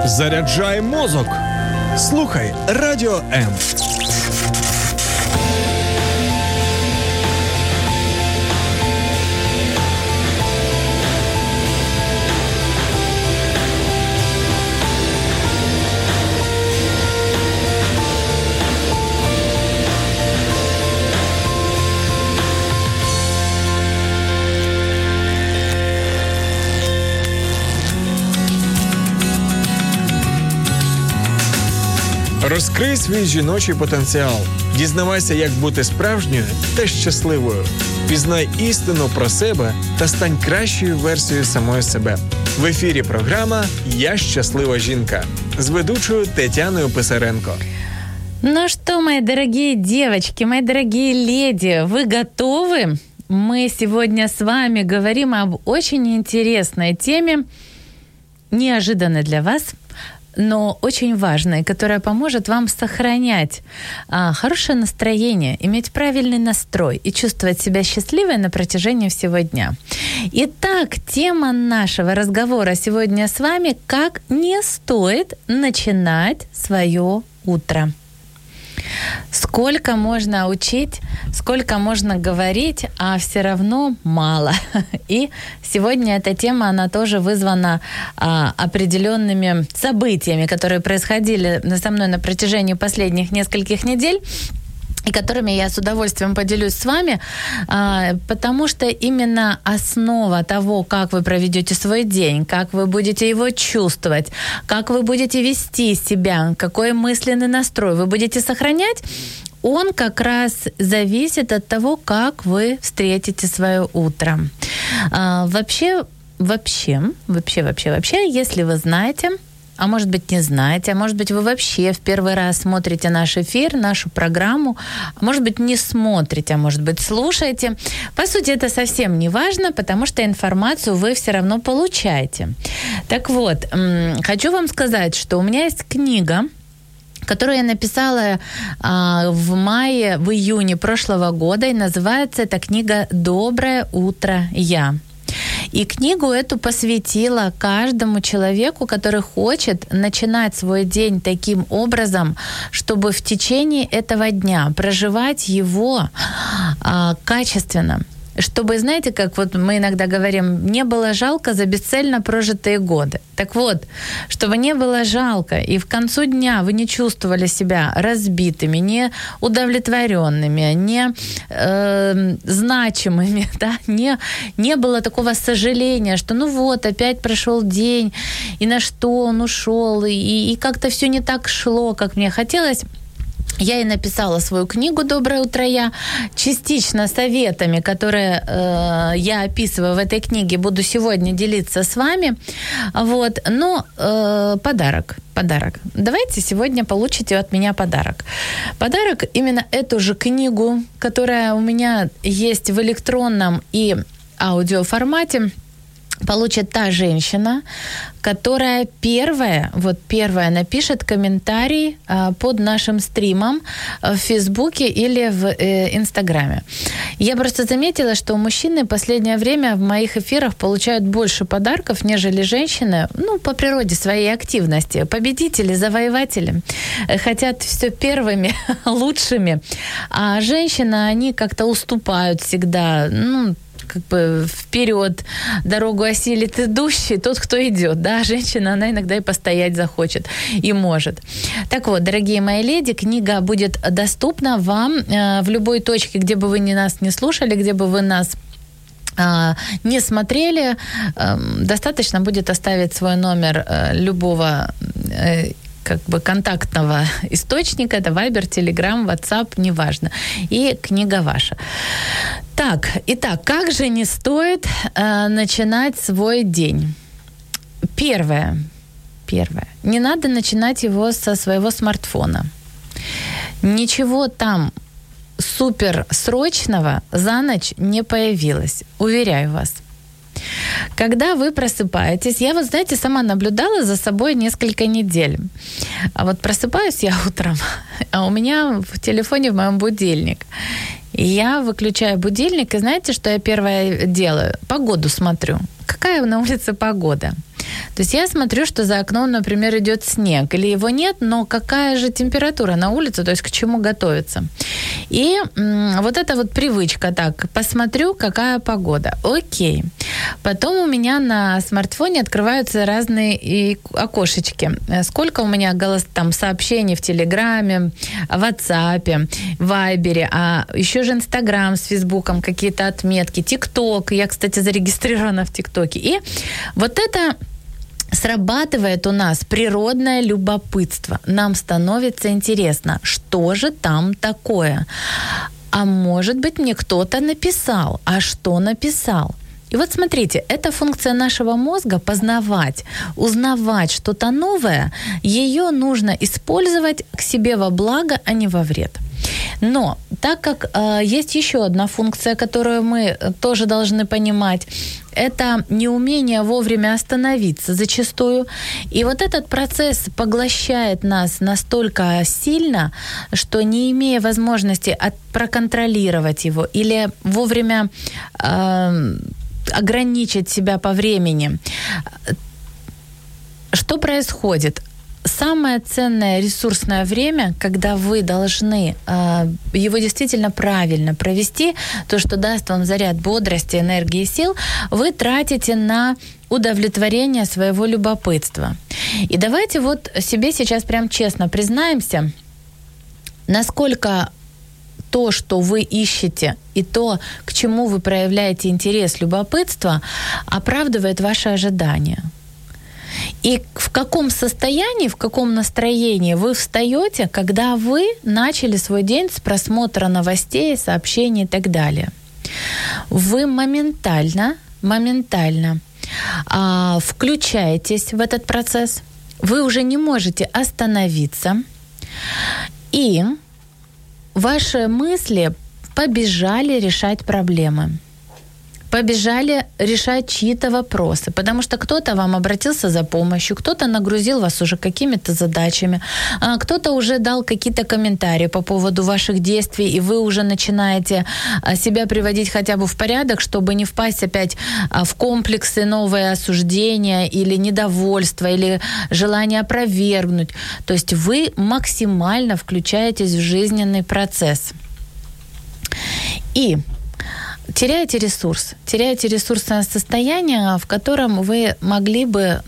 Заряджай мозок. Слухай Радіо М. Розкрий свій жіночий потенціал. Дізнавайся, як бути справжньою та щасливою. Пізнай істину про себе та стань кращою версією самої себе. В ефірі програма «Я щаслива жінка» з ведучою Тетяною Писаренко. Ну что, мои дорогие девочки, мои дорогие леди, вы готовы? Мы сегодня с вами говорим об очень интересной теме, неожиданной для вас, но очень важной, которая поможет вам сохранять хорошее настроение, иметь правильный настрой и чувствовать себя счастливой на протяжении всего дня. Итак, тема нашего разговора сегодня с вами – как не стоит начинать свое утро. Сколько можно учить, сколько можно говорить, а все равно мало. И сегодня эта тема, она тоже вызвана определенными событиями, которые происходили со мной на протяжении последних нескольких недель, и которыми я с удовольствием поделюсь с вами, потому что именно основа того, как вы проведете свой день, как вы будете его чувствовать, как вы будете вести себя, какой мысленный настрой вы будете сохранять, он как раз зависит от того, как вы встретите свое утро. Вообще, если вы знаете, а может быть, не знаете, а может быть, вы вообще в первый раз смотрите наш эфир, нашу программу, а может быть, не смотрите, а может быть, слушаете. По сути, это совсем не важно, потому что информацию вы все равно получаете. Так вот, хочу вам сказать, что у меня есть книга, которую я написала в июне прошлого года, и называется эта книга «Доброе утро, я». И книгу эту посвятила каждому человеку, который хочет начинать свой день таким образом, чтобы в течение этого дня проживать его качественно. Чтобы, знаете, как вот мы иногда говорим, не было жалко за бесцельно прожитые годы. Так вот, чтобы не было жалко, и в концу дня вы не чувствовали себя разбитыми, не удовлетворенными, не значимыми, да? Не было такого сожаления, что ну вот, опять прошел день, и на что он ушел, и как-то все не так шло, как мне хотелось. Я и написала свою книгу «Доброе утро, я». Частично советами, которые я описываю в этой книге, буду сегодня делиться с вами. Вот. Но подарок. Давайте сегодня получите от меня подарок. Подарок именно эту же книгу, которая у меня есть в электронном и аудиоформате, получит та женщина, которая первая напишет комментарий под нашим стримом в Фейсбуке или в Инстаграме. Я просто заметила, что мужчины в последнее время в моих эфирах получают больше подарков, нежели женщины, по природе своей активности. Победители, завоеватели хотят все первыми, лучшими, а женщины, они как-то уступают всегда, как бы вперед дорогу осилит идущий, тот, кто идет, да, женщина, она иногда и постоять захочет, и может. Так вот, дорогие мои леди, книга будет доступна вам в любой точке, где бы вы нас не слушали, где бы вы нас не смотрели, достаточно будет оставить свой номер любого контактного источника, это Viber, Telegram, WhatsApp, неважно. И книга ваша. Итак, как же не стоит начинать свой день? Первое. Не надо начинать его со своего смартфона. Ничего там суперсрочного за ночь не появилось. Уверяю вас. Когда вы просыпаетесь, я вот, знаете, сама наблюдала за собой несколько недель. А вот просыпаюсь я утром, а у меня в телефоне в моем будильник. И я выключаю будильник, и знаете, что я первое делаю? Погоду смотрю. Какая на улице погода? То есть я смотрю, что за окном, например, идет снег, или его нет, но какая же температура на улице, то есть к чему готовиться. И вот эта вот привычка, так, посмотрю, какая погода. Окей. Потом у меня на смартфоне открываются разные окошечки. Сколько у меня там сообщений в Телеграме, в WhatsApp, в Вайбере, а еще же Инстаграм с Фейсбуком, какие-то отметки, ТикТок. Я, кстати, зарегистрирована в ТикТоке. И вот это срабатывает у нас природное любопытство. Нам становится интересно, что же там такое. А может быть, мне кто-то написал. А что написал? И вот смотрите, эта функция нашего мозга познавать, узнавать что-то новое, ее нужно использовать к себе во благо, а не во вред. Но так как есть еще одна функция, которую мы тоже должны понимать, это неумение вовремя остановиться зачастую. И вот этот процесс поглощает нас настолько сильно, что не имея возможности проконтролировать его или вовремя ограничить себя по времени. Что происходит? Самое ценное ресурсное время, когда вы должны его действительно правильно провести, то, что даст вам заряд бодрости, энергии, сил, вы тратите на удовлетворение своего любопытства. И давайте вот себе сейчас прям честно признаемся, насколько то, что вы ищете, и то, к чему вы проявляете интерес, любопытство, оправдывает ваши ожидания. И в каком состоянии, в каком настроении вы встаете, когда вы начали свой день с просмотра новостей, сообщений и так далее. Вы моментально включаетесь в этот процесс, вы уже не можете остановиться, и ваши мысли побежали решать проблемы. Побежали решать чьи-то вопросы, потому что кто-то вам обратился за помощью, кто-то нагрузил вас уже какими-то задачами, кто-то уже дал какие-то комментарии по поводу ваших действий, и вы уже начинаете себя приводить хотя бы в порядок, чтобы не впасть опять в комплексы, новые осуждения или недовольство, или желание опровергнуть. То есть вы максимально включаетесь в жизненный процесс. И теряете ресурсное состояние, в котором вы могли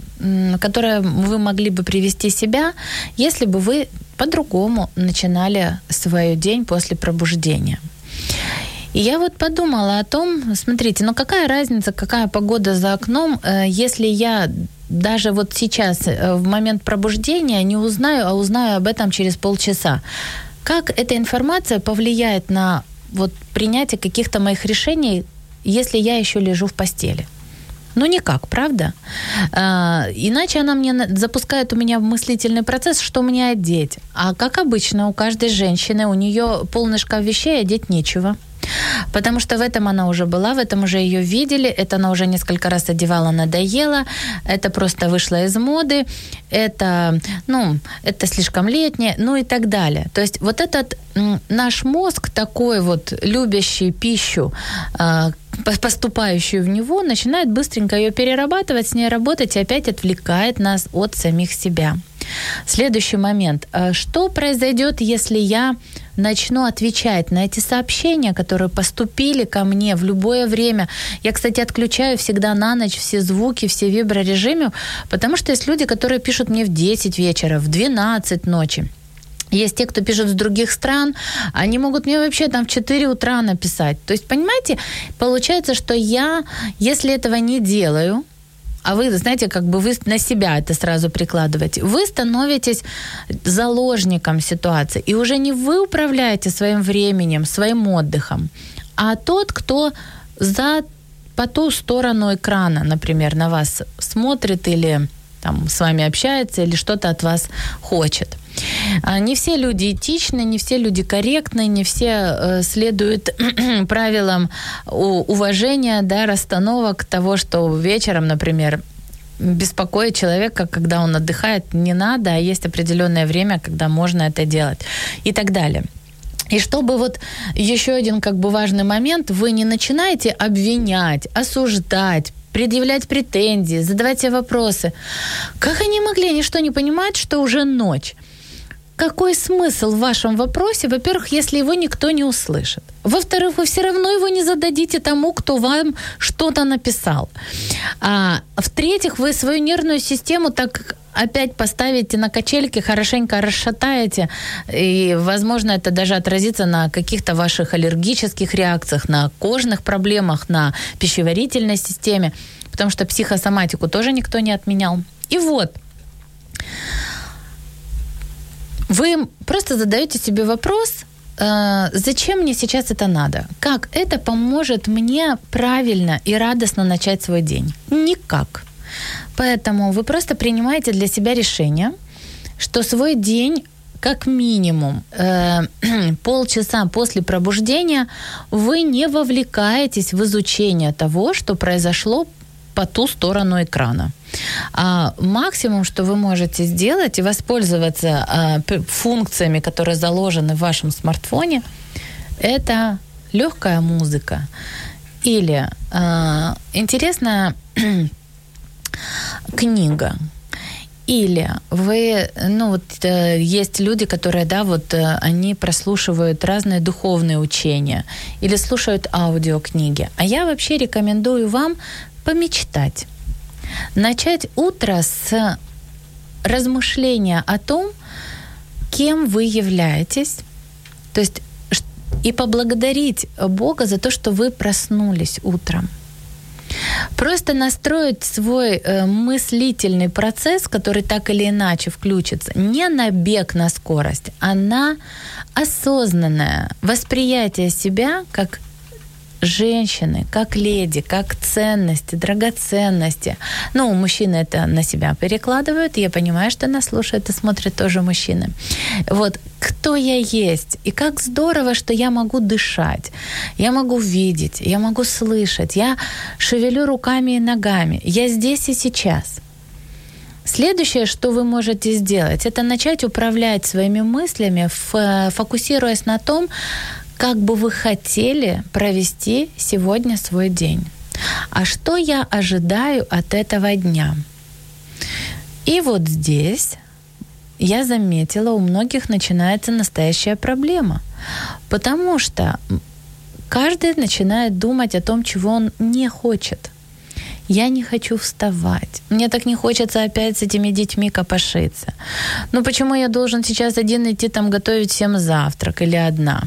бы привести себя, если бы вы по-другому начинали свой день после пробуждения. И я вот подумала о том, смотрите, какая разница, какая погода за окном, если я даже вот сейчас, в момент пробуждения, не узнаю, а узнаю об этом через полчаса. Как эта информация повлияет на принятие каких-то моих решений, если я еще лежу в постели? Никак, правда? Иначе она мне запускает у меня мыслительный процесс, что мне одеть. А как обычно у каждой женщины, у нее полный шкаф вещей, одеть нечего. Потому что в этом она уже была, в этом уже ее видели, это она уже несколько раз одевала, надоело, это просто вышло из моды, это слишком летнее, и так далее. То есть вот этот наш мозг, такой вот любящий пищу, поступающую в него, начинает быстренько ее перерабатывать, с ней работать и опять отвлекает нас от самих себя. Следующий момент. Что произойдет, если я начну отвечать на эти сообщения, которые поступили ко мне в любое время? Я, кстати, отключаю всегда на ночь все звуки, все виброрежимы, потому что есть люди, которые пишут мне в 10 вечера, в 12 ночи. Есть те, кто пишет с других стран, они могут мне вообще там в 4 утра написать. То есть, понимаете, получается, что я, если этого не делаю, а вы, знаете, вы на себя это сразу прикладываете, вы становитесь заложником ситуации. И уже не вы управляете своим временем, своим отдыхом, а тот, кто по ту сторону экрана, например, на вас смотрит или там с вами общается, или что-то от вас хочет. Не все люди этичны, не все люди корректны, не все следуют правилам уважения, расстановок того, что вечером, например, беспокоить человека, когда он отдыхает, не надо, а есть определенное время, когда можно это делать и так далее. И чтобы еще один важный момент, вы не начинаете обвинять, осуждать, предъявлять претензии, задавать себе вопросы. Как они могли? Они что, не понимают, что уже ночь? Какой смысл в вашем вопросе, во-первых, если его никто не услышит? Во-вторых, вы все равно его не зададите тому, кто вам что-то написал. А в-третьих, вы свою нервную систему так опять поставите на качельки, хорошенько расшатаете, и, возможно, это даже отразится на каких-то ваших аллергических реакциях, на кожных проблемах, на пищеварительной системе, потому что психосоматику тоже никто не отменял. И вот, вы просто задаете себе вопрос, зачем мне сейчас это надо? Как это поможет мне правильно и радостно начать свой день? Никак. Поэтому вы просто принимаете для себя решение, что свой день, как минимум, полчаса после пробуждения вы не вовлекаетесь в изучение того, что произошло по ту сторону экрана. А максимум, что вы можете сделать и воспользоваться функциями, которые заложены в вашем смартфоне, это легкая музыка или интересная книга. Или вы, есть люди, которые, они прослушивают разные духовные учения или слушают аудиокниги. А я вообще рекомендую вам помечтать. Начать утро с размышления о том, кем вы являетесь, то есть и поблагодарить Бога за то, что вы проснулись утром. Просто настроить свой мыслительный процесс, который так или иначе включится, не на бег на скорость, а на осознанное восприятие себя как женщины, как леди, как ценности, драгоценности. Мужчины это на себя перекладывают. Я понимаю, что нас слушают и смотрят тоже мужчины. Вот, кто я есть. И как здорово, что я могу дышать, я могу видеть, я могу слышать, я шевелю руками и ногами. Я здесь и сейчас. Следующее, что вы можете сделать, это начать управлять своими мыслями, фокусируясь на том, как бы вы хотели провести сегодня свой день. А что я ожидаю от этого дня? И вот здесь я заметила, у многих начинается настоящая проблема. Потому что каждый начинает думать о том, чего он не хочет. Я не хочу вставать. Мне так не хочется опять с этими детьми копошиться. Почему я должен сейчас один идти готовить всем завтрак или одна?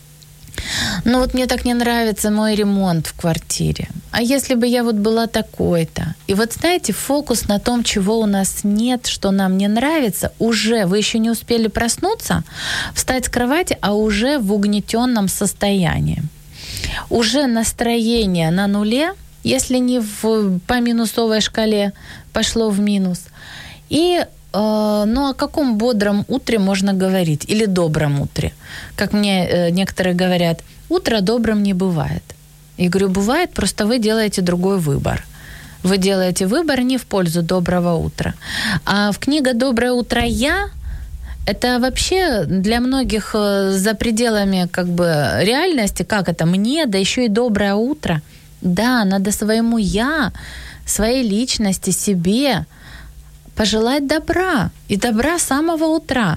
Мне так не нравится мой ремонт в квартире. А если бы я была такой-то? И знаете, фокус на том, чего у нас нет, что нам не нравится, уже вы еще не успели проснуться, встать с кровати, а уже в угнетенном состоянии. Уже настроение на нуле, если не по минусовой шкале пошло в минус. И о каком бодром утре можно говорить? Или добром утре? Как мне некоторые говорят, утро добрым не бывает. Я говорю, бывает, просто вы делаете другой выбор. Вы делаете выбор не в пользу доброго утра. А в книге «Доброе утро, я» это вообще для многих за пределами реальности. Как это? Мне, да еще и доброе утро. Да, надо своему «я», своей личности, себе пожелать добра. И добра с самого утра.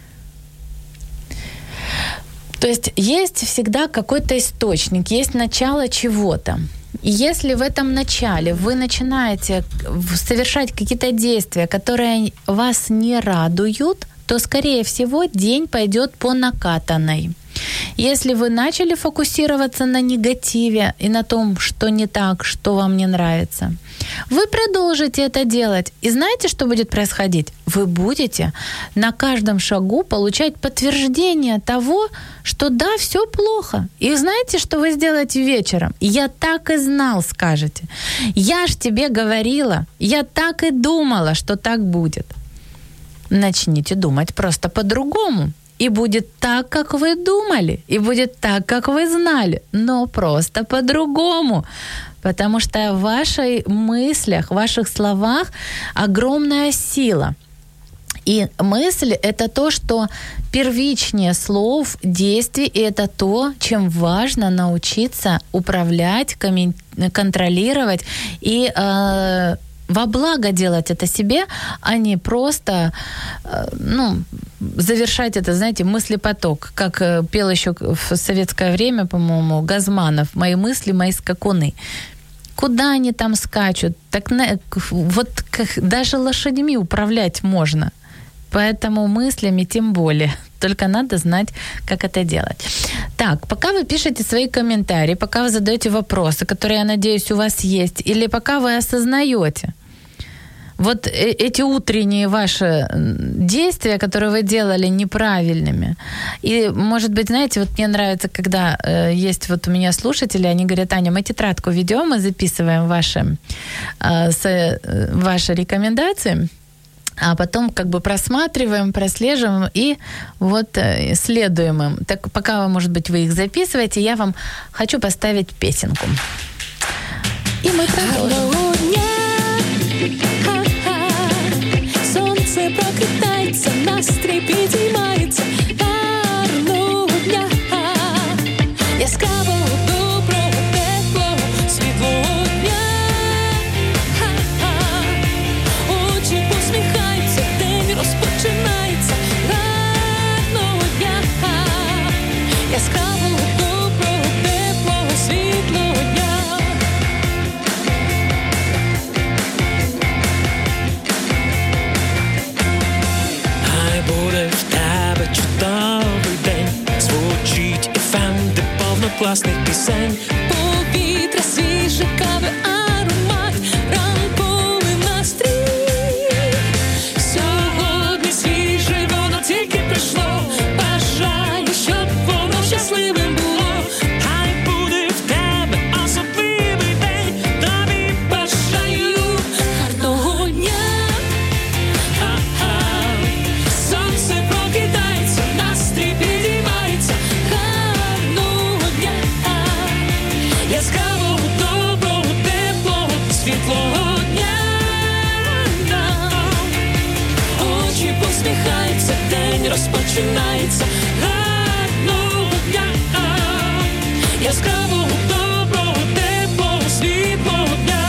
То есть всегда какой-то источник, есть начало чего-то. И если в этом начале вы начинаете совершать какие-то действия, которые вас не радуют, то, скорее всего, день пойдет по накатанной. Если вы начали фокусироваться на негативе и на том, что не так, что вам не нравится, вы продолжите это делать. И знаете, что будет происходить? Вы будете на каждом шагу получать подтверждение того, что да, все плохо. И знаете, что вы сделаете вечером? Я так и знал, скажете. Я ж тебе говорила, я так и думала, что так будет. Начните думать просто по-другому. И будет так, как вы думали, и будет так, как вы знали, но просто по-другому. Потому что в ваших мыслях, в ваших словах огромная сила. И мысль – это то, что первичнее слов, действий, и это то, чем важно научиться управлять, контролировать и во благо делать это себе, а не просто, завершать это, знаете, мыслепоток, как пел еще в советское время, по-моему, Газманов, «Мои мысли, мои скакуны». Куда они там скачут? Так вот даже лошадьми управлять можно. Поэтому мыслями тем более. Только надо знать, как это делать. Так, пока вы пишете свои комментарии, пока вы задаете вопросы, которые, я надеюсь, у вас есть, или пока вы осознаете вот эти утренние ваши действия, которые вы делали неправильными. И, может быть, знаете, вот мне нравится, когда есть вот у меня слушатели, они говорят: Аня, мы тетрадку ведем, мы записываем ваши рекомендации, а потом как бы просматриваем, прослеживаем и вот следуем им. Так пока, может быть, вы их записываете, я вам хочу поставить песенку. И мы продолжим. Сонце прокидається, настрій підіймається. Гарного дня, яскравого, доброго, теплого, світлого дня. Очі посміхаються, день розпочинається. Гарного дня, яскравого, доброго, теплого, світлого дня. Буде в тебе чудовий день, звучить FM, де повно класних пісень. Повітря свіже, кави, аромат, ранковий настрій. Сьогодні свіже, воно тільки прийшло. Бажаю, щоб воно щасливим було. Хай буде в тебе особливий день, тобі бажаю гарного дня. Сонце прокидається, настрій підіймається. Гарного дня, яскравого, доброго, теплого, світлого дня. Очі посміхаються, день розпочинається. Гарного дня, яскравого, доброго, теплого, світлого дня.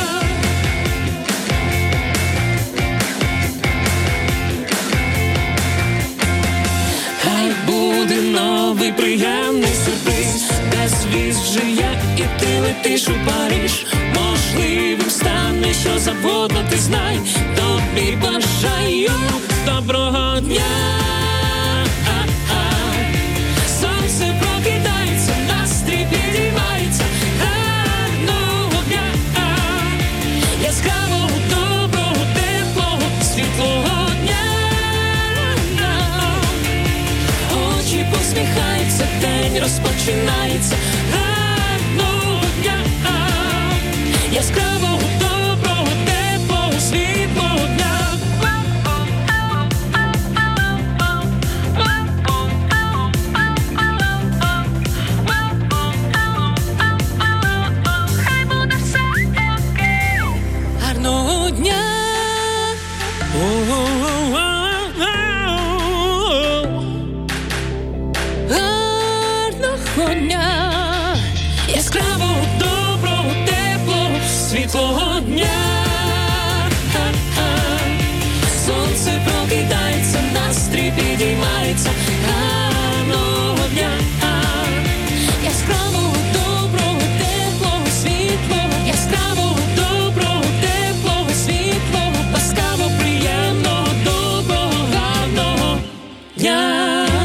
Хай буде новий приємний сюрприз, де світ жиє і ти летиш у Париж. Можливим стане, що завгодно, ти знай. Тобі бажаю доброго дня. Сонце прокидається, настрій підіймається. Гарного дня, яскравого, доброго, теплого, світлого дня. Очі посміхаються, день розпочинається. Гарного дня, яскравого, доброго, теплого, світлого дня. Гарного дня. Гарного дня, яскравого, доброго, теплого, світлого дня. Сонце прокидається, настрій підіймається. Гарного дня, яскравого, доброго, теплого, світлого, яскравого, доброго, теплого, світлого, ласкаво, приємного, доброго, гарного дня.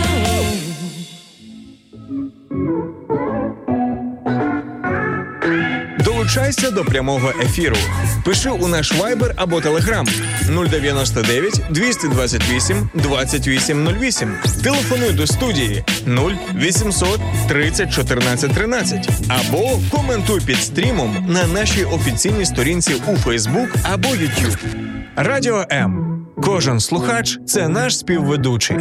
Долучайся до прямого ефіру. Пиши у наш Viber або Telegram 099 228 2808. Телефонуй до студії 0800 30 14 13. Або коментуй під стрімом на нашій офіційній сторінці у Facebook або YouTube. Радіо М. Кожен слухач – це наш співведучий.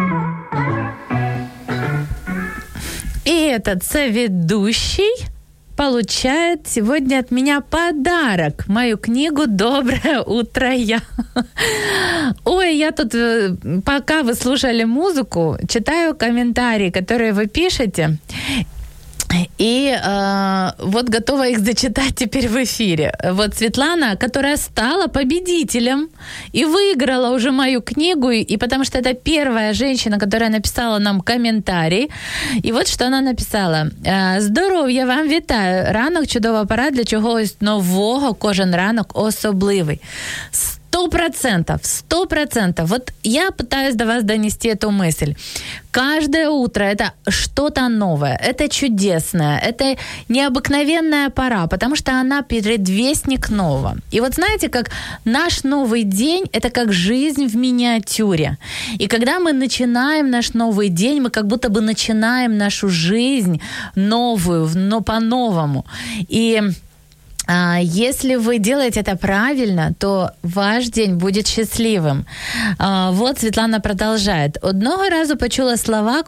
И этот соведущий получает сегодня от меня подарок. Мою книгу «Доброе утро, я». Ой, я тут, пока вы слушали музыку, читаю комментарии, которые вы пишете. И вот готова их зачитать теперь в эфире. Вот Светлана, которая стала победителем и выиграла уже мою книгу, и потому что это первая женщина, которая написала нам комментарий. И вот что она написала. «Здоров'я вам, вітаю. Ранок – чудова пора для чогось нового, кожен ранок особливий». 100%. Вот я пытаюсь до вас донести эту мысль. Каждое утро это что-то новое, это чудесное, это необыкновенная пора, потому что она предвестник нового. И вот знаете, как наш новый день – это как жизнь в миниатюре. И когда мы начинаем наш новый день, мы как будто бы начинаем нашу жизнь новую, но по-новому. И если вы делаете это правильно, то ваш день будет щасливим. Вот Світлана продовжує. Одного разу почула слова,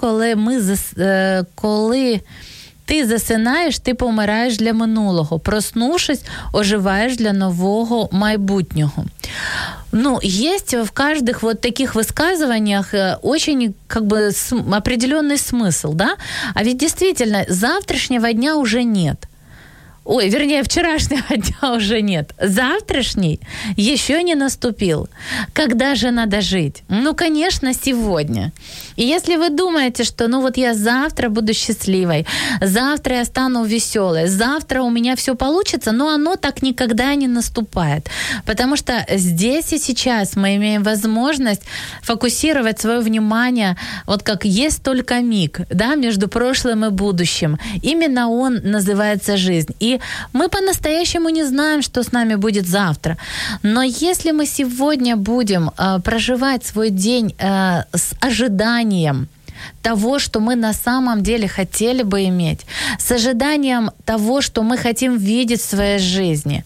коли ти засинаєш, ти помираєш для минулого. Проснувшись, оживаєш для нового майбутнього. Ну, есть в каждых вот таких высказываниях очень как бы определенный смысл, да? А ведь действительно, завтрашнего дня уже нет. Ой, вернее, вчерашнего дня уже нет. Завтрашний еще не наступил. Когда же надо жить? Ну, конечно, сегодня. И если вы думаете, что ну вот я завтра буду счастливой, завтра я стану веселой, завтра у меня все получится, но оно так никогда не наступает. Потому что здесь и сейчас мы имеем возможность фокусировать свое внимание, вот как есть только миг, да, между прошлым и будущим. Именно он называется жизнь. И мы по-настоящему не знаем, что с нами будет завтра. Но если мы сегодня будем проживать свой день с ожиданием того, что мы на самом деле хотели бы иметь, с ожиданием того, что мы хотим видеть в своей жизни,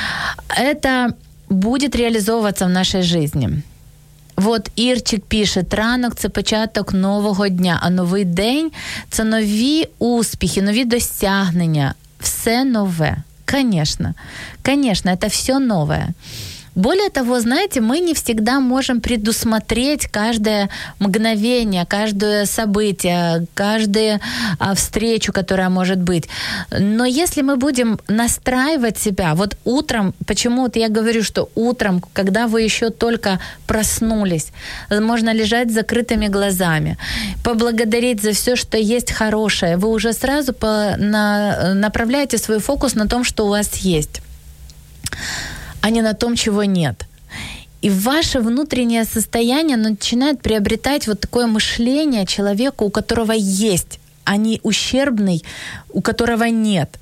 это будет реализовываться в нашей жизни. Вот Ірчик пише, ранок – це початок нового дня, а новий день – це нові успіхи, нові досягнення. Все новое. Конечно, это все новое. Более того, знаете, мы не всегда можем предусмотреть каждое мгновение, каждое событие, каждую встречу, которая может быть. Но если мы будем настраивать себя, вот утром, почему вот я говорю, что утром, когда вы еще только проснулись, можно лежать с закрытыми глазами, поблагодарить за все, что есть хорошее, вы уже сразу направляете свой фокус на том, что у вас есть, а не на том, чего нет. И ваше внутреннее состояние начинает приобретать вот такое мышление человека, у которого есть, а не ущербный, у которого нет.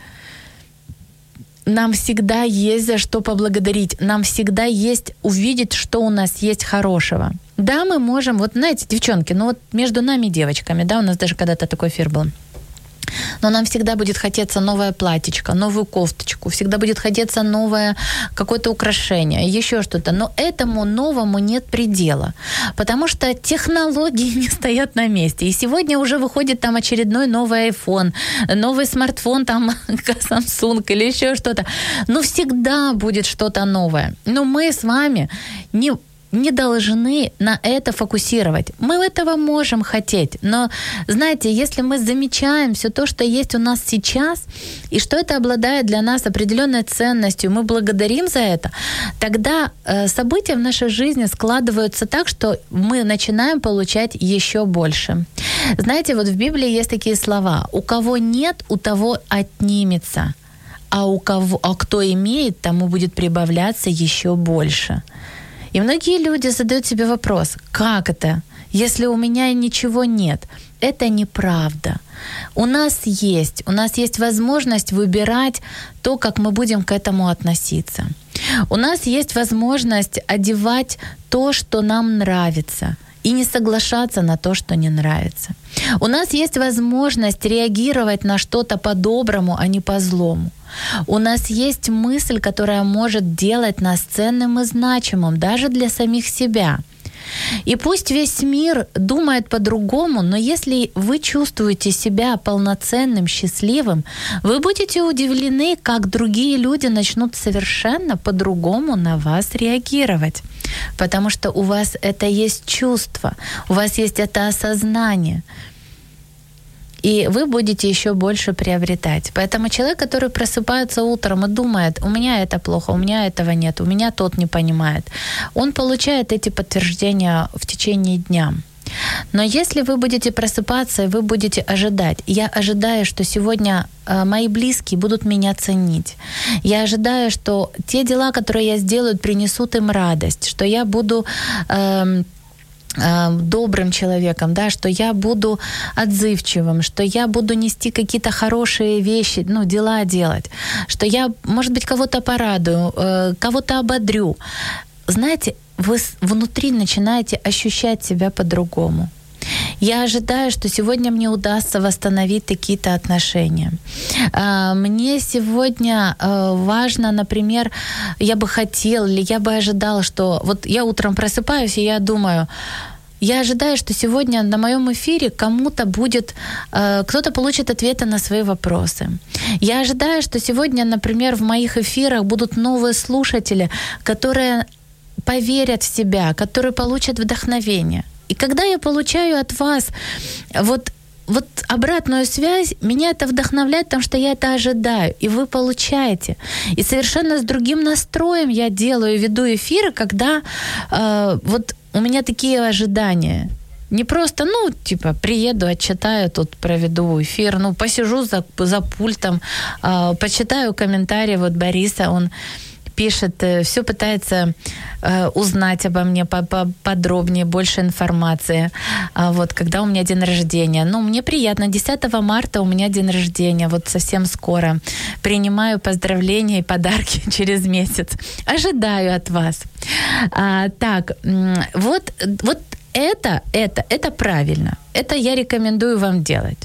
Нам всегда есть за что поблагодарить, нам всегда есть увидеть, что у нас есть хорошего. Да, мы можем, вот знаете, девчонки, ну вот между нами девочками, да, у нас даже когда-то такой эфир был, но нам всегда будет хотеться новое платьечко, новую кофточку, всегда будет хотеться новое какое-то украшение, еще что-то. Но этому новому нет предела, потому что технологии не стоят на месте. И сегодня уже выходит там очередной новый iPhone, новый смартфон, там Samsung или еще что-то. Но всегда будет что-то новое. Но мы с вами не должны на это фокусировать. Мы этого можем хотеть, но, знаете, если мы замечаем все то, что есть у нас сейчас, и что это обладает для нас определенной ценностью, мы благодарим за это, тогда события в нашей жизни складываются так, что мы начинаем получать еще больше. Знаете, вот в Библии есть такие слова: «У кого нет, у того отнимется, а кто имеет, тому будет прибавляться еще больше». И многие люди задают себе вопрос: как это, если у меня ничего нет? Это неправда. У нас есть возможность выбирать то, как мы будем к этому относиться. У нас есть возможность одевать то, что нам нравится, и не соглашаться на то, что не нравится. У нас есть возможность реагировать на что-то по-доброму, а не по-злому. У нас есть мысль, которая может делать нас ценным и значимым даже для самих себя. И пусть весь мир думает по-другому, но если вы чувствуете себя полноценным, счастливым, вы будете удивлены, как другие люди начнут совершенно по-другому на вас реагировать. Потому что у вас это есть чувство, у вас есть это осознание. И вы будете еще больше приобретать. Поэтому человек, который просыпается утром и думает, у меня это плохо, у меня этого нет, у меня тот не понимает, он получает эти подтверждения в течение дня. Но если вы будете просыпаться и вы будете ожидать, я ожидаю, что сегодня мои близкие будут меня ценить. Я ожидаю, что те дела, которые я сделаю, принесут им радость, что я буду добрым человеком, да, что я буду отзывчивым, что я буду нести какие-то хорошие вещи, дела делать, что я, может быть, кого-то порадую, кого-то ободрю. Знаете, вы внутри начинаете ощущать себя по-другому. Я ожидаю, что сегодня мне удастся восстановить какие-то отношения. Мне сегодня важно, например, я бы хотел или я бы ожидал, что вот я утром просыпаюсь, и я думаю, я ожидаю, что сегодня на моем эфире кто-то получит ответы на свои вопросы. Я ожидаю, что сегодня, например, в моих эфирах будут новые слушатели, которые поверят в себя, которые получат вдохновение. И когда я получаю от вас вот обратную связь, меня это вдохновляет, потому что я это ожидаю, и вы получаете. И совершенно с другим настроем я веду эфиры, когда у меня такие ожидания. Не просто, приеду, отчитаю, тут проведу эфир, посижу за пультом, почитаю комментарии Бориса, он пишет, все пытается узнать обо мне подробнее, больше информации. Когда у меня день рождения. Мне приятно. 10 марта у меня день рождения. Совсем скоро. Принимаю поздравления и подарки через месяц. Ожидаю от вас. Это правильно. Это я рекомендую вам делать.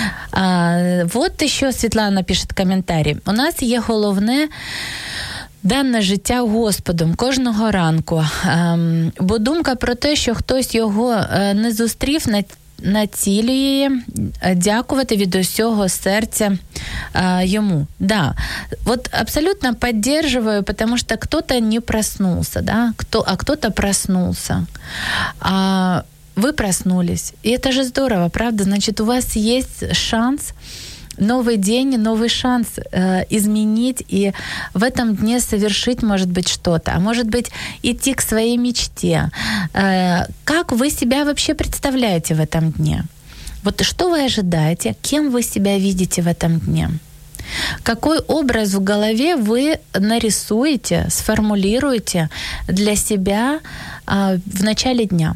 Еще Світлана пишет коментарі. У нас є головне дане життя Господом кожного ранку. Бо думка про те, що хтось його не зустрів, націлює дякувати від усього серця ему. Да, абсолютно поддерживаю, потому что кто-то не проснулся, да, а кто-то проснулся. Вы проснулись. И это же здорово, правда? Значит, у вас есть шанс, новый день, новый шанс изменить и в этом дне совершить, может быть, что-то, а может быть, идти к своей мечте. Как вы себя вообще представляете в этом дне? Что вы ожидаете? Кем вы себя видите в этом дне? Какой образ в голове вы нарисуете, сформулируете для себя в начале дня?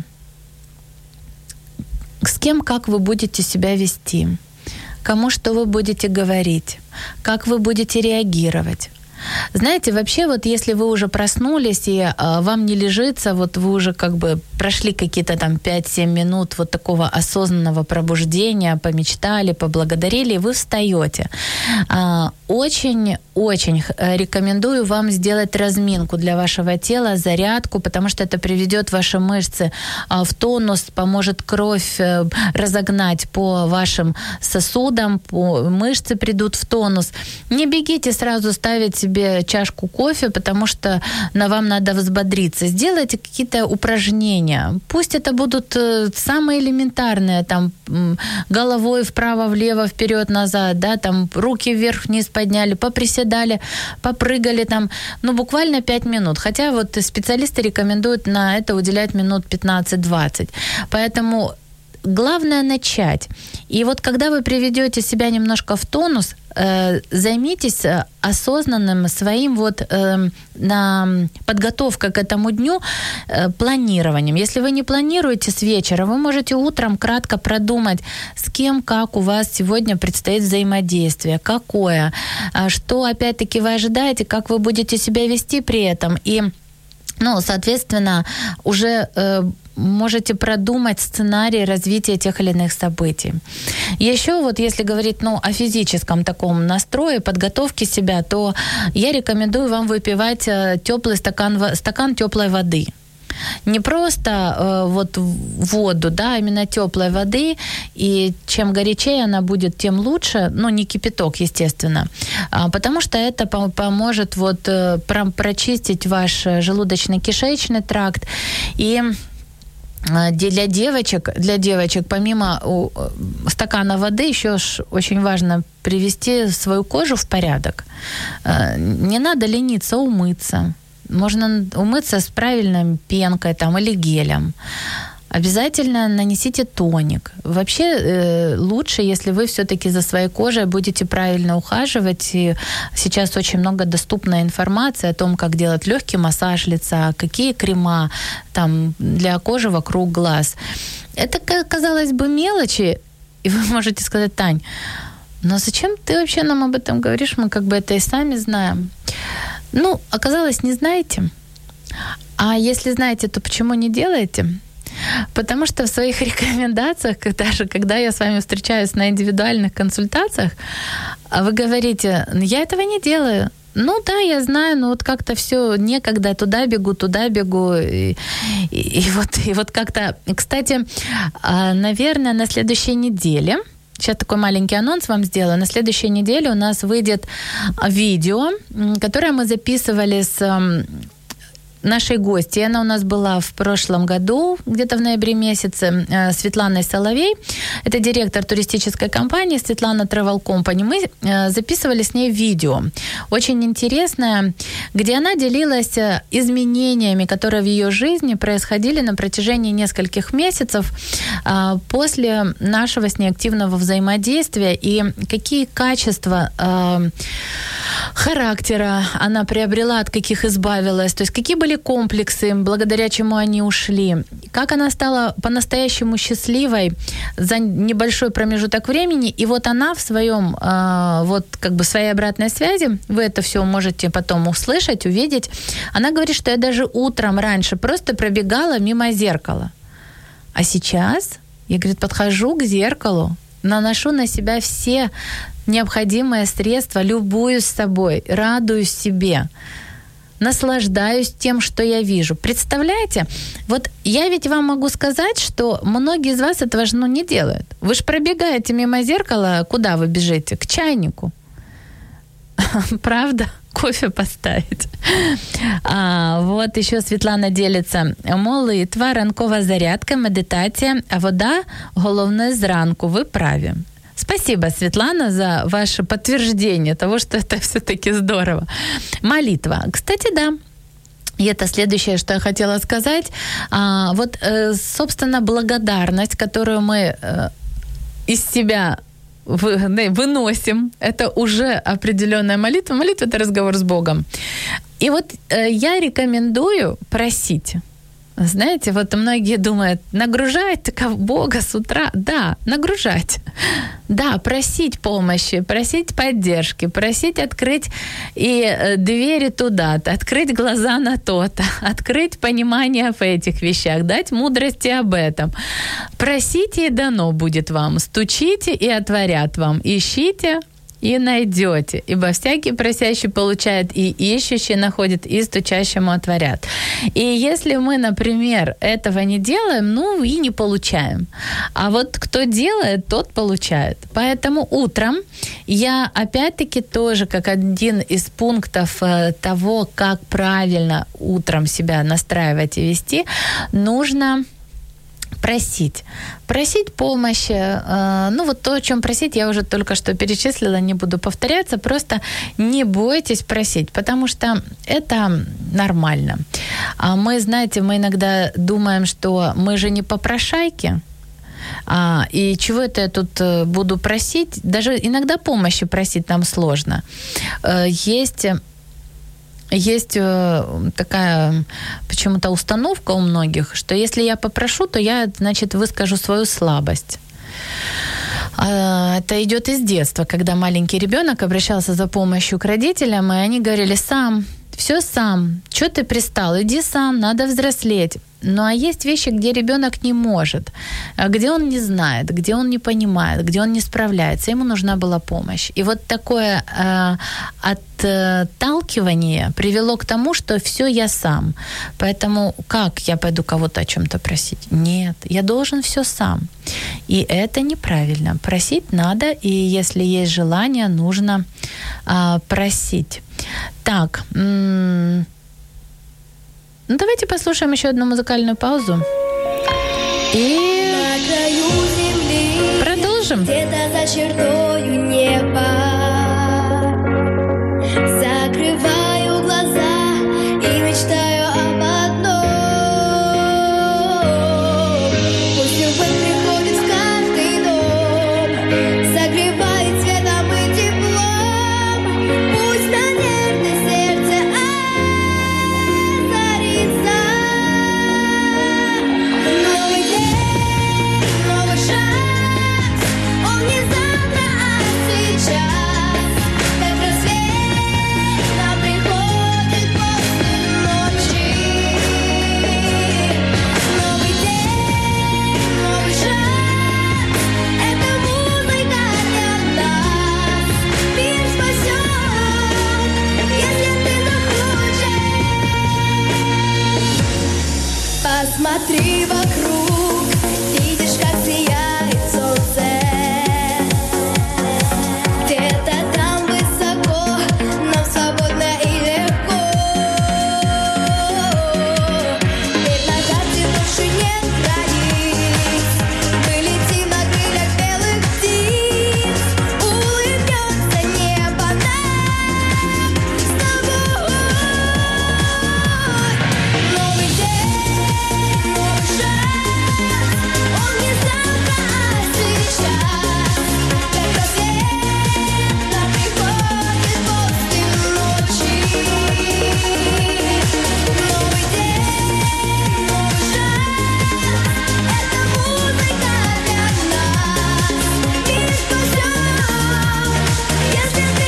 С кем, как вы будете себя вести? Кому что вы будете говорить? Как вы будете реагировать? Знаете, вообще если вы уже проснулись и вам не лежится, вы уже прошли какие-то 5-7 минут такого осознанного пробуждения, помечтали, поблагодарили, и вы встаёте. Очень-очень рекомендую вам сделать разминку для вашего тела, зарядку, потому что это приведёт ваши мышцы в тонус, поможет кровь разогнать по вашим сосудам, мышцы придут в тонус. Не бегите сразу ставить себе чашку кофе, потому что вам надо взбодриться. Сделайте какие-то упражнения. Пусть это будут самые элементарные, головой вправо-влево, вперёд-назад, да, руки вверх-вниз подняли, поприседали, попрыгали, буквально 5 минут. Хотя специалисты рекомендуют на это уделять минут 15-20. Поэтому главное начать. И когда вы приведёте себя немножко в тонус, займитесь осознанным своим подготовкой к этому дню планированием. Если вы не планируете с вечера, вы можете утром кратко продумать, с кем, как у вас сегодня предстоит взаимодействие, какое, что опять-таки вы ожидаете, как вы будете себя вести при этом. И, соответственно, уже можете продумать сценарий развития тех или иных событий. Еще если говорить о физическом таком настрое, подготовке себя, то я рекомендую вам выпивать тёплый стакан тёплой воды. Не просто вот воду, да, именно теплой воды, и чем горячее она будет, тем лучше, ну, не кипяток, естественно, потому что это поможет вот прочистить ваш желудочно-кишечный тракт. И для девочек помимо стакана воды еще очень важно привести свою кожу в порядок. Не надо лениться умыться. Можно умыться с правильной пенкой там, или гелем. Обязательно нанесите тоник. Вообще лучше, если вы все-таки за своей кожей будете правильно ухаживать. И сейчас очень много доступной информации о том, как делать легкий массаж лица, какие крема там, для кожи вокруг глаз. Это, казалось бы, мелочи. И вы можете сказать: Тань, но зачем ты вообще нам об этом говоришь? Мы как бы это и сами знаем. Ну, оказалось, не знаете. А если знаете, то почему не делаете? Потому что в своих рекомендациях, даже когда я с вами встречаюсь на индивидуальных консультациях, вы говорите: я этого не делаю. Ну да, я знаю, но вот как-то все некогда, туда бегу. И вот как-то... Кстати, наверное, на следующей неделе... Сейчас такой маленький анонс вам сделаю. На следующей неделе у нас выйдет видео, которое мы записывали с нашей гостьей. Она у нас была в прошлом году, где-то в ноябре месяце, Светланой Соловей. Это директор туристической компании Светлана Travel Company. Мы записывали с ней видео. Очень интересное, где она делилась изменениями, которые в ее жизни происходили на протяжении нескольких месяцев после нашего с ней активного взаимодействия, и какие качества характера она приобрела, от каких избавилась, то есть какие были комплексы, благодаря чему они ушли, как она стала по-настоящему счастливой за небольшой промежуток времени. И вот она в своем, вот как бы своей обратной связи, вы это все можете потом услышать, увидеть, она говорит, что я даже утром раньше просто пробегала мимо зеркала. А сейчас я, говорит, подхожу к зеркалу, наношу на себя все необходимые средства, любуюсь собой, радуюсь себе, наслаждаюсь тем, что я вижу. Представляете? Вот я ведь вам могу сказать, что многие из вас этого не делают. Вы же пробегаете мимо зеркала, куда вы бежите? К чайнику. Правда? Кофе поставить. Вот еще Світлана делится. Молитва, ранкова зарядка, медитація, а вода головне зранку. Вы праві. Спасибо, Светлана, за ваше подтверждение того, что это все-таки здорово. Молитва. Кстати, да. И это следующее, что я хотела сказать. Вот, собственно, благодарность, которую мы из себя выносим, это уже определенная молитва. Молитва — это разговор с Богом. И вот я рекомендую просить. Знаете, вот многие думают, нагружать Бога с утра. Да, нагружать. Да, просить помощи, просить поддержки, просить открыть и двери туда-то, открыть глаза на то-то, открыть понимание в этих вещах, дать мудрости об этом. Просите, и дано будет вам. Стучите, и отворят вам. Ищите, и найдете, ибо всякий просящий получает, и ищущий находит, и стучащему отворят. И если мы, например, этого не делаем, ну и не получаем. А вот кто делает, тот получает. Поэтому утром я опять-таки тоже, как один из пунктов того, как правильно утром себя настраивать и вести, нужно просить помощи. Ну вот то, о чем просить, я уже только что перечислила, не буду повторяться. Просто не бойтесь просить, потому что это нормально. Мы, знаете, мы иногда думаем, что мы же не попрошайки, и чего это я тут буду просить? Даже иногда помощи просить нам сложно. Есть такая почему-то установка у многих, что если я попрошу, то я, значит, выскажу свою слабость. Это идет из детства, когда маленький ребенок обращался за помощью к родителям, и они говорили: сам, все сам, что ты пристал, иди сам, надо взрослеть. Ну, а есть вещи, где ребенок не может, где он не знает, где он не понимает, где он не справляется, ему нужна была помощь. И вот такое отталкивание привело к тому, что все я сам. Поэтому как я пойду кого-то о чем-то просить? Нет, я должен все сам. И это неправильно. Просить надо, и если есть желание, нужно просить. Так, ну, давайте послушаем еще одну музыкальную паузу. И продолжим. Где-то за чертою неба закрываю глаза и мечтаю об одном. Пусть любовь приходит в каждый дом, согревает светом и теплом. Пусть надежды сердце озарится. Новый день, новый шанс, он не завтра, а сейчас. Как рассвет нам приходит после ночи. Новый день, новый шанс, это музыка для нас. Мир спасет, если ты захочешь. Посмотри вокруг, видишь, как сияет солнце. Где-то там высоко, нам свободно и легко. Ведь на карте больше нет границ. Мы летим на крыльях белых птиц. Улыбнется небо нам с тобой. Новый день, новый шанс, он не завтра, а сейчас. Как рассвет нам приходит после ночи. Новый день, новый шанс, это музыка для нас. Мир спасет, если ты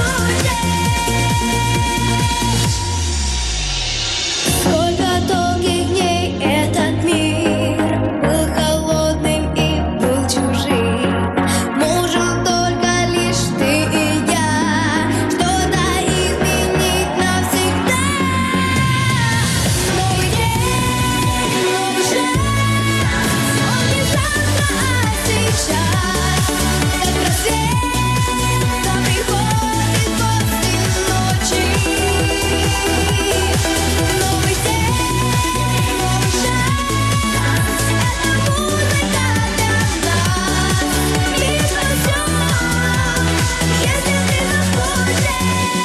захочешь. Сколько долгих дней этот мир был холодным и был чужим. Можем только лишь ты и я что-то изменить навсегда. Новый день, новый шанс, он не завтра, а сейчас. Как рассвет нам приходит после ночи. Новый день, новый шанс, это музыка для нас. Мир спасет, если ты захочешь.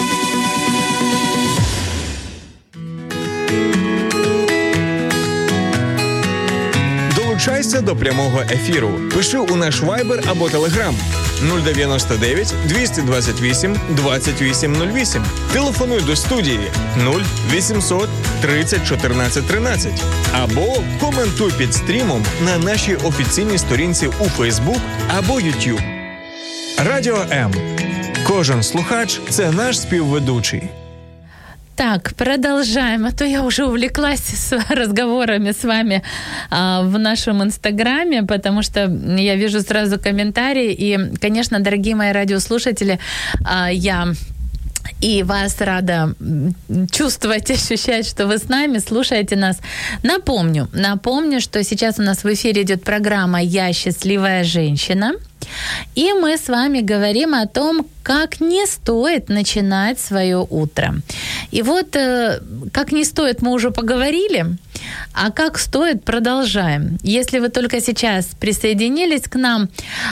Долучайся до прямого ефіру. Пиши у наш Viber або Telegram 099 228 2808. Телефонуй до студії 0800 30 14 13. Або коментуй під стрімом на нашій офіційній сторінці у Facebook або YouTube. Радіо М. Кожен слухач – це наш співведучий. Так, продолжаем. А то я уже увлеклась с разговорами с вами в нашем Инстаграме, потому что я вижу сразу комментарии. И, конечно, дорогие мои радиослушатели, я и вас рада чувствовать, ощущать, что вы с нами, слушаете нас. Напомню, что сейчас у нас в эфире идет программа «Я счастливая женщина». И мы с вами говорим о том, как не стоит начинать свое утро. И вот как не стоит, мы уже поговорили, а как стоит, продолжаем. Если вы только сейчас присоединились к нам,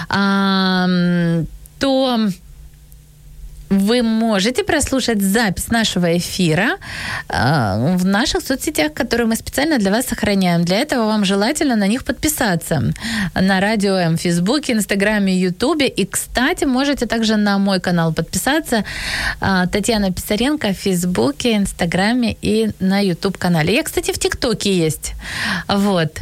то вы можете прослушать запись нашего эфира в наших соцсетях, которые мы специально для вас сохраняем. Для этого вам желательно на них подписаться. На Радио М в Фейсбуке, Инстаграме, Ютубе. И, кстати, можете также на мой канал подписаться. Татьяна Писаренко в Фейсбуке, Инстаграме и на Ютуб-канале. Я, кстати, в ТикТоке есть. Вот.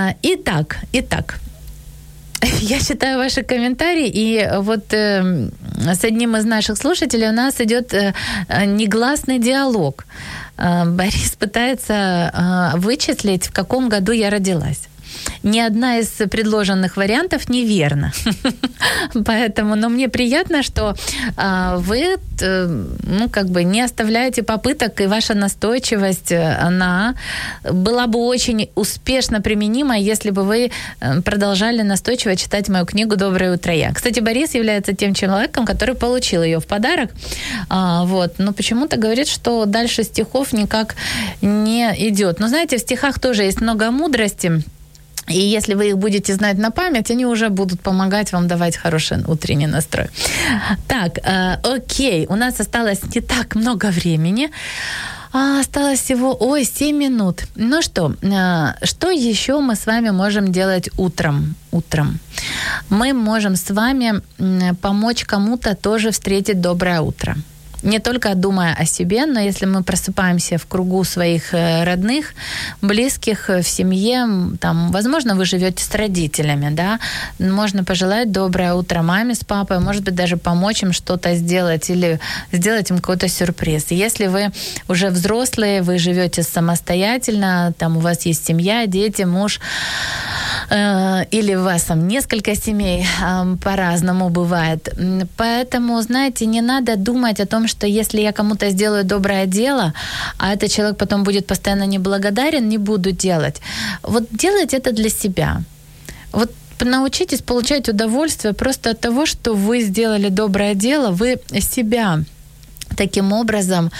Итак. Я читаю ваши комментарии, и вот с одним из наших слушателей у нас идет негласный диалог. Борис пытается вычислить, в каком году я родилась. Ни одна из предложенных вариантов неверна. Поэтому, но мне приятно, что вы, не оставляете попыток, и ваша настойчивость, она была бы очень успешно применима, если бы вы продолжали настойчиво читать мою книгу «Доброе утро, я». Кстати, Борис является тем человеком, который получил ее в подарок. Но почему-то говорит, что дальше стихов никак не идет. Но знаете, в стихах тоже есть много мудрости. И если вы их будете знать на память, они уже будут помогать вам давать хороший утренний настрой. Так, окей, у нас осталось не так много времени. Осталось всего, 7 минут. Ну что еще мы с вами можем делать утром? Мы можем с вами помочь кому-то тоже встретить доброе утро. Не только думая о себе, но если мы просыпаемся в кругу своих родных, близких, в семье, там, возможно, вы живете с родителями, да, можно пожелать доброе утро маме с папой, может быть, даже помочь им что-то сделать или сделать им какой-то сюрприз. Если вы уже взрослые, вы живете самостоятельно, там у вас есть семья, дети, муж, или у вас там несколько семей, по-разному бывает. Поэтому, знаете, не надо думать о том, что если я кому-то сделаю доброе дело, а этот человек потом будет постоянно неблагодарен, не буду делать. Вот делать это для себя. Вот научитесь получать удовольствие просто от того, что вы сделали доброе дело, вы себя таким образом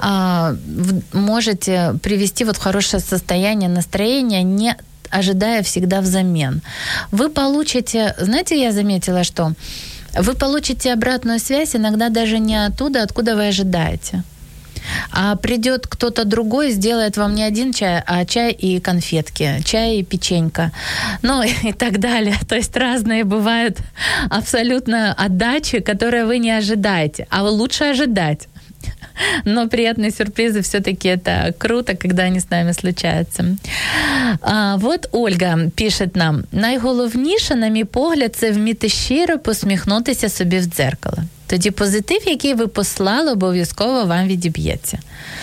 можете привести в хорошее состояние, настроение, не ожидая всегда взамен. Вы получите, знаете, я заметила, что вы получите обратную связь иногда даже не оттуда, откуда вы ожидаете. А придет кто-то другой, сделает вам не один чай, а чай и конфетки, чай и печенька, и так далее. То есть разные бывают абсолютно отдачи, которые вы не ожидаете. А лучше ожидать. Но приятные сюрпризы все-таки это круто, когда они с нами случаються. Вот Ольга пишет нам: найголовніше, на мій погляд, це вміти щиро посміхнутися собі в дзеркало. Тоді позитив, який ви послали, обов'язково вам відіб'ється.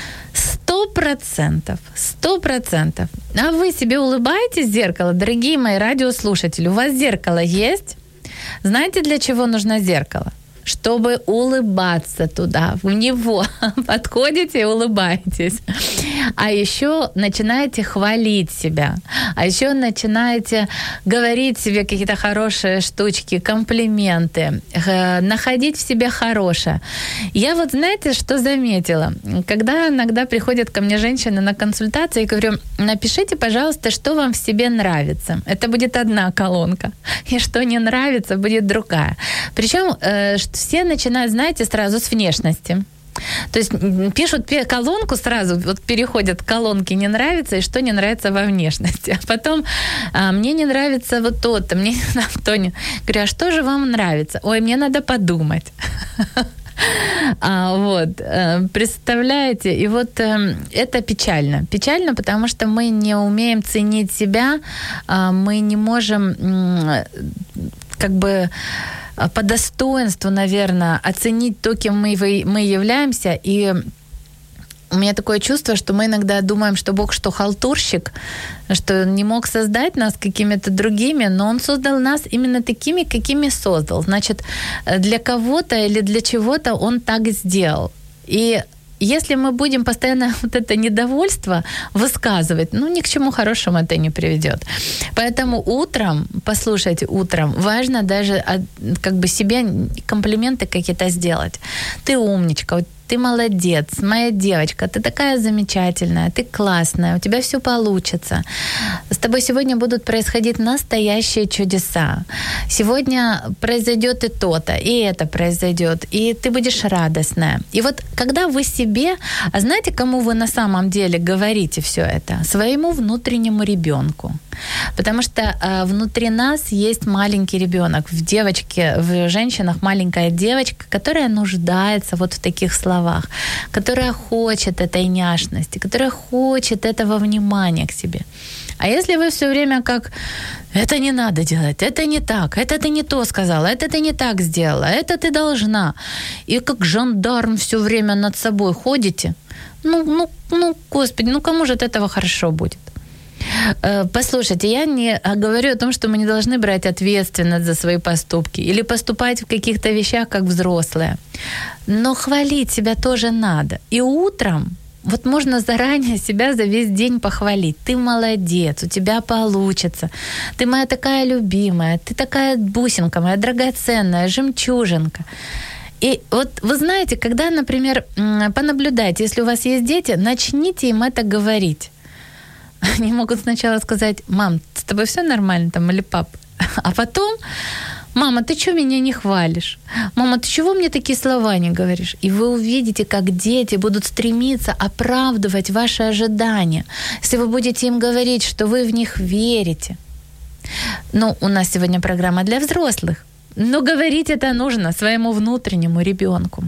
100%. А вы себе улыбаетесь в зеркало, дорогие мои радиослушатели? У вас зеркало есть? Знаете, для чего нужно зеркало? Чтобы улыбаться туда, в него. Подходите и улыбаетесь. А еще начинаете хвалить себя. А еще начинаете говорить себе какие-то хорошие штучки, комплименты, находить в себе хорошее. Я вот, знаете, что заметила? Когда иногда приходят ко мне женщины на консультации, я говорю: напишите, пожалуйста, что вам в себе нравится. Это будет одна колонка. И что не нравится, будет другая. Причем все начинают, знаете, сразу с внешности. То есть пишут колонку сразу, вот переходят к колонке «не нравится» и что не нравится во внешности. А потом «мне не нравится вот то-то», «мне то не». Говорю: а что же вам нравится? «Ой, мне надо подумать». Представляете? И вот это печально. Печально, потому что мы не умеем ценить себя, мы не можем по достоинству, наверное, оценить то, кем мы являемся. И у меня такое чувство, что мы иногда думаем, что Бог халтурщик, что не мог создать нас какими-то другими, но Он создал нас именно такими, какими создал. Значит, для кого-то или для чего-то Он так сделал. И если мы будем постоянно вот это недовольство высказывать, ни к чему хорошему это не приведет. Поэтому утром важно даже себе комплименты какие-то сделать. Ты умничка, ты молодец, моя девочка, ты такая замечательная, ты классная, у тебя все получится. С тобой сегодня будут происходить настоящие чудеса. Сегодня произойдет и то-то, и это произойдет, и ты будешь радостная. И вот когда вы себе, а знаете, кому вы на самом деле говорите все это? Своему внутреннему ребенку. Потому что внутри нас есть маленький ребенок. В женщинах маленькая девочка, которая нуждается вот в таких словах, которая хочет этой няшности, которая хочет этого внимания к себе. А если вы все время как «это не надо делать, это не так, это ты не то сказала, это ты не так сделала, это ты должна», и как жандарм все время над собой ходите, Господи, кому же от этого хорошо будет? Послушайте, я не говорю о том, что мы не должны брать ответственность за свои поступки или поступать в каких-то вещах как взрослые. Но хвалить себя тоже надо. И утром вот можно заранее себя за весь день похвалить. Ты молодец, у тебя получится. Ты моя такая любимая, ты такая бусинка, моя драгоценная, жемчужинка. И вот вы знаете, когда, например, понаблюдайте, если у вас есть дети, начните им это говорить. Они могут сначала сказать: «Мам, с тобой все нормально там, или пап?» А потом: «Мама, ты что меня не хвалишь? Мама, ты чего мне такие слова не говоришь?» И вы увидите, как дети будут стремиться оправдывать ваши ожидания, если вы будете им говорить, что вы в них верите. У нас сегодня программа для взрослых, но говорить это нужно своему внутреннему ребенку.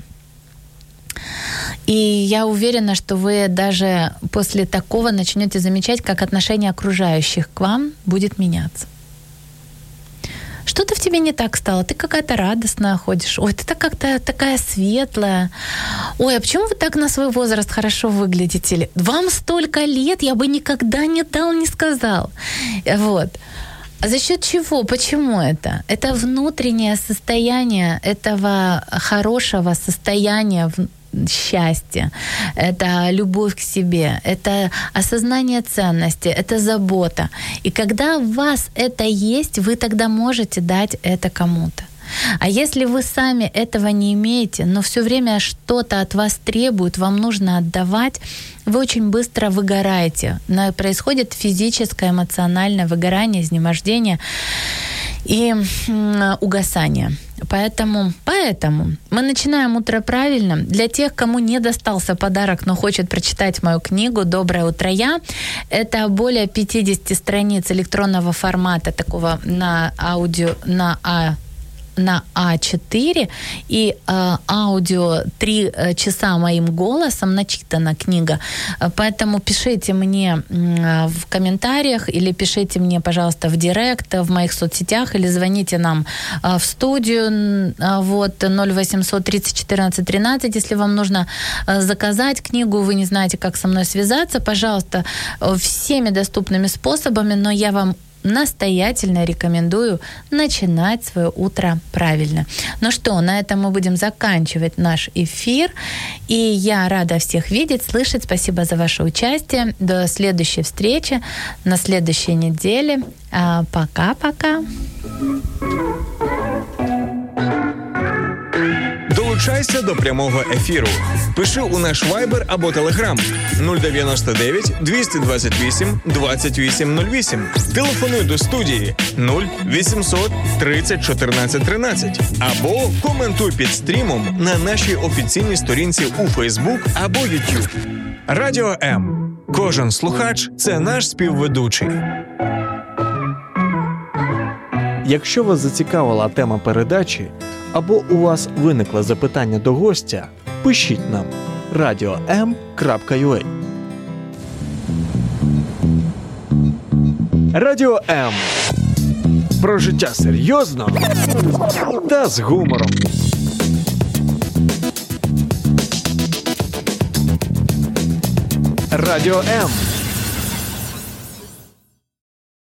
И я уверена, что вы даже после такого начнете замечать, как отношение окружающих к вам будет меняться. Что-то в тебе не так стало, ты какая-то радостная ходишь, ой, ты как-то такая светлая, ой, а почему вы так на свой возраст хорошо выглядите? Вам столько лет, я бы никогда не дал, не сказал. Вот. А за счет чего? Почему это? Это внутреннее состояние этого хорошего состояния счастья, это любовь к себе, это осознание ценности, это забота. И когда у вас это есть, вы тогда можете дать это кому-то. А если вы сами этого не имеете, но все время что-то от вас требует, вам нужно отдавать, вы очень быстро выгораете. Происходит физическое, эмоциональное выгорание, изнемождение и угасание. Поэтому мы начинаем утро правильно. Для тех, кому не достался подарок, но хочет прочитать мою книгу «Доброе утро, я». Это более 50 страниц электронного формата, такого на аудио, на А4 и аудио 3 часа моим голосом начитана книга. Поэтому пишите мне в комментариях или пишите мне, пожалуйста, в директ, в моих соцсетях, или звоните нам в студию 0800 30 14 13, если вам нужно заказать книгу, вы не знаете, как со мной связаться, пожалуйста, всеми доступными способами, но я вам настоятельно рекомендую начинать свое утро правильно. Ну что, на этом мы будем заканчивать наш эфир. И я рада всех видеть, слышать. Спасибо за ваше участие. До следующей встречи на следующей неделе. Пока-пока. Долучайся до прямого ефіру. Пиши у наш Viber або Telegram 099 228 2808. Телефонуй до студії 0800 30 14 13. Або коментуй під стрімом на нашій офіційній сторінці у Facebook або YouTube. Радіо М. Кожен слухач – це наш співведучий. Якщо вас зацікавила тема передачі, або у вас виникло запитання до гостя, пишіть нам radio.m.ua. Радіо М. Про життя серйозно та з гумором. Радіо М.